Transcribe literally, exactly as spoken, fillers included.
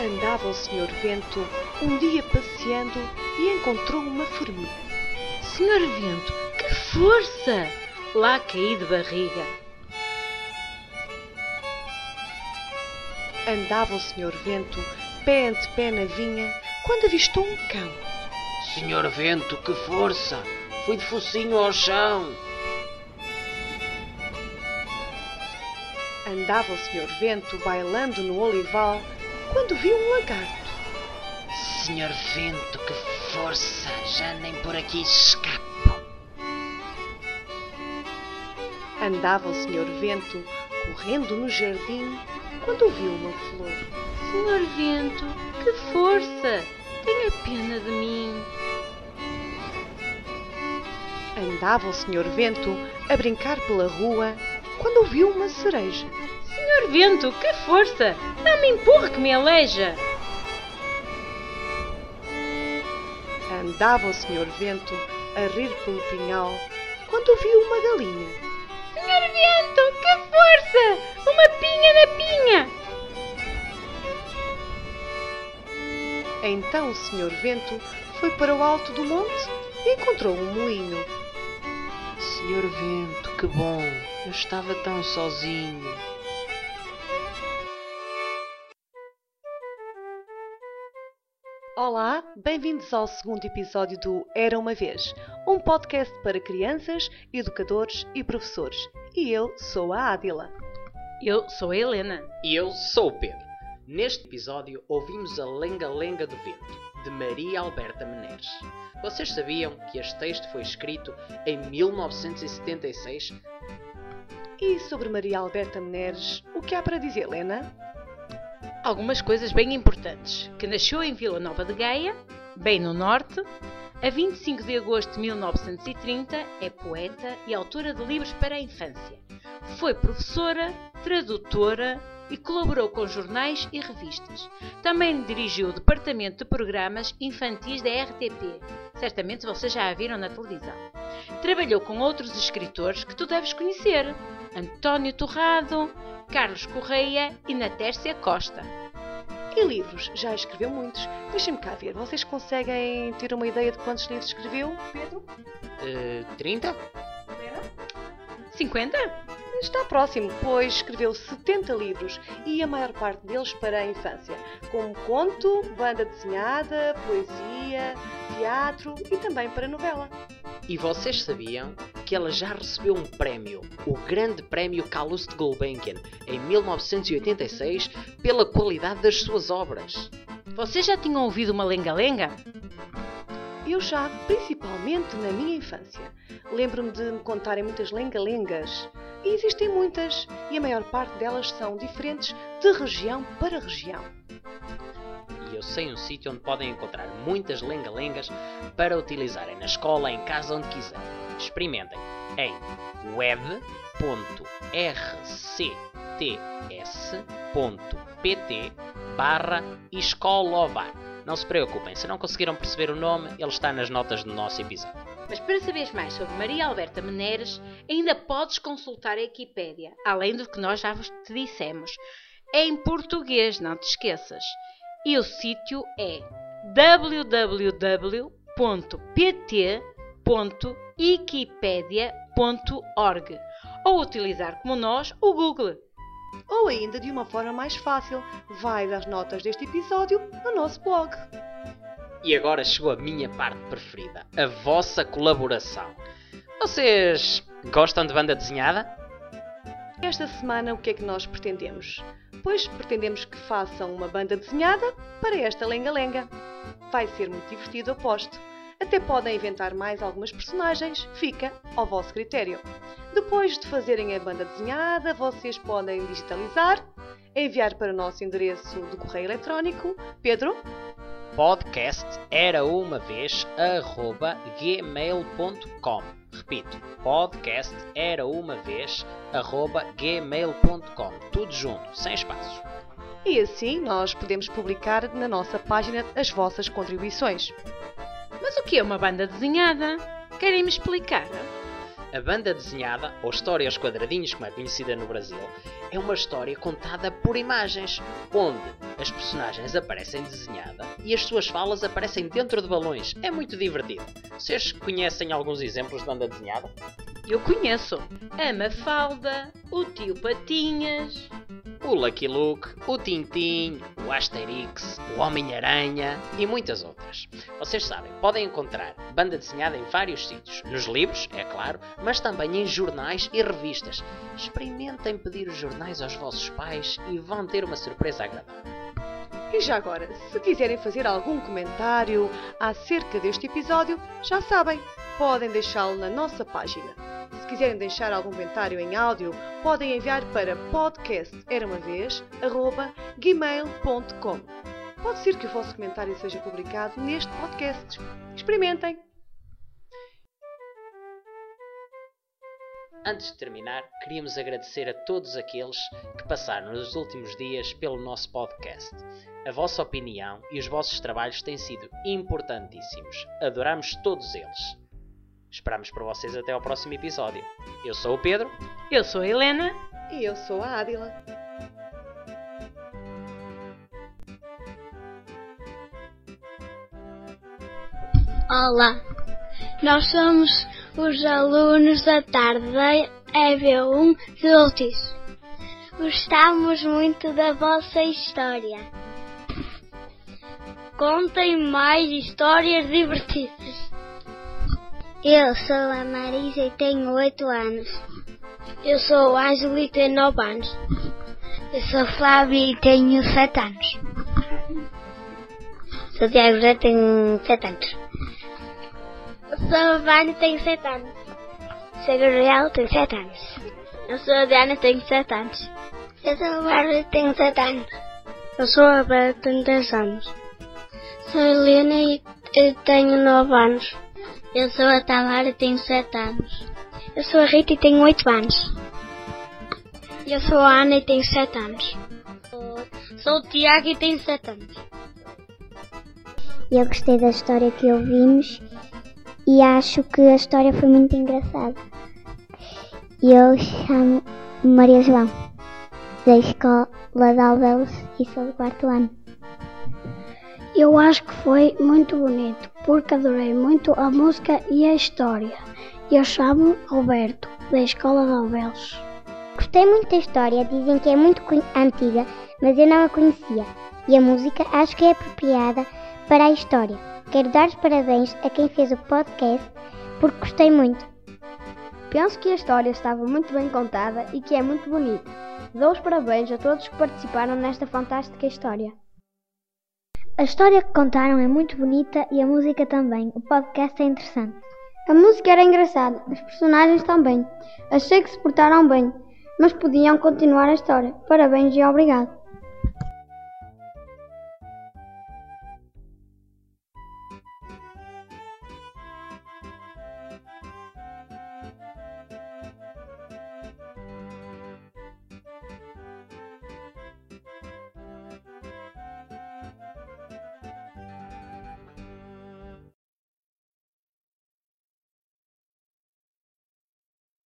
Andava o senhor Vento um dia passeando e encontrou uma formiga. Senhor Vento, que força! Lá caí de barriga. Andava o senhor Vento pé ante pé na vinha quando avistou um cão. Senhor Vento, que força! Fui de focinho ao chão. Andava o senhor Vento bailando no olival quando viu um lagarto. Senhor Vento, que força! Já nem por aqui escapo. Andava o senhor Vento correndo no jardim quando viu uma flor. Senhor Vento, que força! Tenha pena de mim. Andava o senhor Vento a brincar pela rua quando viu uma cereja. Senhor Vento, que força! Não me empurre que me aleija. Andava o senhor Vento a rir pelo pinhal quando viu uma galinha. Senhor Vento, que força! Uma pinha na pinha! Então o senhor Vento foi para o alto do monte e encontrou um moinho. Senhor Vento, que bom! Eu estava tão sozinho. Olá, bem-vindos ao segundo episódio do Era uma Vez, um podcast para crianças, educadores e professores. E eu sou a Ádila. Eu sou a Helena. E eu sou o Pedro. Neste episódio ouvimos a Lenga-Lenga do Vento, de Maria Alberta Meneres. Vocês sabiam que este texto foi escrito em mil novecentos e setenta e seis? E sobre Maria Alberta Meneres, o que há para dizer, Helena? Algumas coisas bem importantes. Que nasceu em Vila Nova de Gaia, bem no norte. A vinte e cinco de agosto de mil novecentos e trinta é poeta e autora de livros para a infância. Foi professora, tradutora e colaborou com jornais e revistas. Também dirigiu o departamento de programas infantis da R T P. Certamente vocês já a viram na televisão. Trabalhou com outros escritores que tu deves conhecer. António Torrado, Carlos Correia e Natércia Costa. E livros? Já escreveu muitos. Deixem-me cá ver. Vocês conseguem ter uma ideia de quantos livros escreveu, Pedro? Uh, trinta? cinquenta? Está próximo, pois escreveu setenta livros e a maior parte deles para a infância, como conto, banda desenhada, poesia, teatro e também para novela. E vocês sabiam que ela já recebeu um prémio, o Grande Prémio Calouste Gulbenkian, em mil novecentos e oitenta e seis, pela qualidade das suas obras? Vocês já tinham ouvido uma lenga-lenga? Eu já, principalmente na minha infância. Lembro-me de me contarem muitas lenga-lengas. E existem muitas, e a maior parte delas são diferentes de região para região. E eu sei um sítio onde podem encontrar muitas lenga-lengas para utilizarem na escola, em casa, onde quiserem. Experimentem em web ponto r c t s ponto p t barra escolovar. Não se preocupem, se não conseguiram perceber o nome, ele está nas notas do nosso episódio. Mas para saberes mais sobre Maria Alberta Meneres, ainda podes consultar a Wikipédia, além do que nós já vos te dissemos. É em português, não te esqueças. E o sítio é w w w ponto p t ponto wikipedia ponto org ou utilizar como nós o Google. Ou ainda de uma forma mais fácil, vai às notas deste episódio no nosso blog. E agora chegou a minha parte preferida, a vossa colaboração. Vocês gostam de banda desenhada? Esta semana o que é que nós pretendemos? Pois pretendemos que façam uma banda desenhada para esta lenga-lenga. Vai ser muito divertido, aposto. Até podem inventar mais algumas personagens, fica ao vosso critério. Depois de fazerem a banda desenhada, vocês podem digitalizar, enviar para o nosso endereço de correio eletrónico. Pedro? podcast era uma vez arroba gmail ponto com. Repito, podcast era uma vez arroba gmail ponto com. Tudo junto, sem espaços. E assim nós podemos publicar na nossa página as vossas contribuições. Mas o que é uma banda desenhada? Querem-me explicar? A banda desenhada, ou história aos quadradinhos, como é conhecida no Brasil, é uma história contada por imagens, onde as personagens aparecem desenhadas e as suas falas aparecem dentro de balões. É muito divertido. Vocês conhecem alguns exemplos de banda desenhada? Eu conheço a Mafalda, o Tio Patinhas, O Lucky Luke, o Tintin, o Asterix, o Homem-Aranha e muitas outras. Vocês sabem, podem encontrar banda desenhada em vários sítios. Nos livros, é claro, mas também em jornais e revistas. Experimentem pedir os jornais aos vossos pais e vão ter uma surpresa agradável. E já agora, se quiserem fazer algum comentário acerca deste episódio, já sabem, podem deixá-lo na nossa página. Se quiserem deixar algum comentário em áudio, podem enviar para podcast era uma vez arroba gmail ponto com. Pode ser que o vosso comentário seja publicado neste podcast. Experimentem! Antes de terminar, queríamos agradecer a todos aqueles que passaram nos últimos dias pelo nosso podcast. A vossa opinião e os vossos trabalhos têm sido importantíssimos. Adoramos todos eles. Esperamos por vocês até ao próximo episódio. Eu sou o Pedro. eu sou a Helena. E eu sou a Ádila. Olá, nós somos os alunos da tarde da E V um de Outiço. Gostamos muito da vossa história. Contem mais histórias divertidas. Eu sou a Marisa e tenho oito anos. Eu sou a Ângela e tenho nove anos. Eu sou Flávia e tenho sete anos. Sou Tiago José e tenho sete anos. Eu sou a Vânia e tenho sete anos. Sou a Gabriel e tenho sete anos. Eu sou a Diana e tenho sete anos. Eu sou a Bárbara e tenho sete anos. Eu sou a Bela e tenho dez anos. Sou a Helena e tenho nove anos. Eu sou a Tamara e tenho sete anos. Eu sou a Rita e tenho oito anos. Eu sou a Ana e tenho sete anos. Sou o Tiago e tenho sete anos. Eu gostei da história que ouvimos e acho que a história foi muito engraçada. Eu chamo Maria João, da Escola de Alvelos e sou do quarto ano. Eu acho que foi muito bonito, porque adorei muito a música e a história. Eu chamo Alberto, da Escola de Alvelos. Gostei muito da história, dizem que é muito antiga, mas eu não a conhecia. E a música acho que é apropriada para a história. Quero dar os parabéns a quem fez o podcast, porque gostei muito. Penso que a história estava muito bem contada e que é muito bonita. Dou os parabéns a todos que participaram nesta fantástica história. A história que contaram é muito bonita e a música também. O podcast é interessante. A música era engraçada, os personagens também. Achei que se portaram bem, mas podiam continuar a história. Parabéns e obrigado.